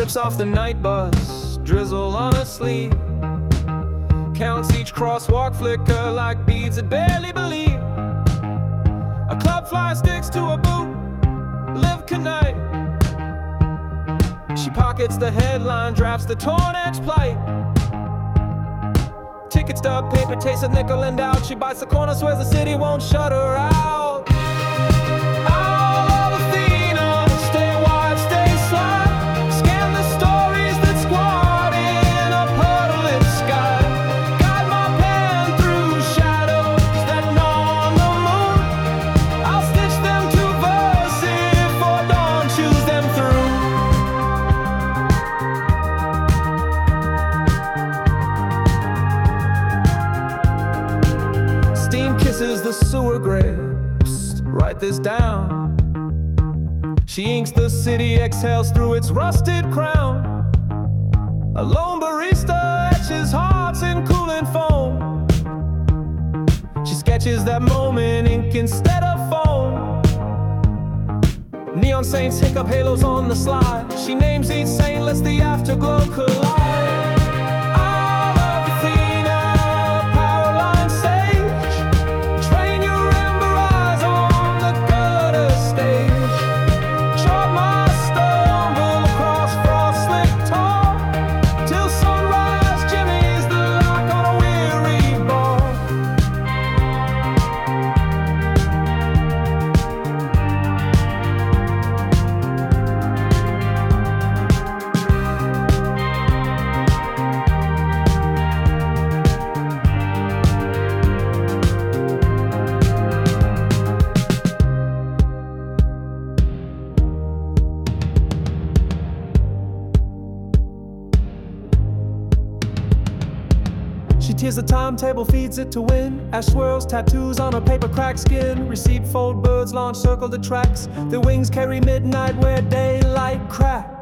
Trips off the night bus, drizzle on her sleeve. Counts each crosswalk flicker like beads that barely believe. A club flyer sticks to a boot, live knight. She pockets the headline, drafts the torn edge plight. Ticket stub, paper, taste a nickel and out. She bites the corner, swears the city won't shut her out. All of Athena, stay wide, stay sly. Scan the stories that squat in a puddle sky. Guide my pen through shadows that gnaw on the moon. I'll stitch them to verse if or don't choose them through. Steam kisses the sewer grapes, write this down. She inks the city, exhales through its rusted crown. A lone barista etches hearts in cooling foam. She sketches that moment, ink instead of foam. Neon saints hiccup halos on the slide. She names each saint, lets the afterglow collide. She tears the timetable, feeds it to wind. Ash swirls, tattoos on her paper cracked skin. Receipt fold, birds launch, circle the tracks. Their wings carry midnight where daylight cracks.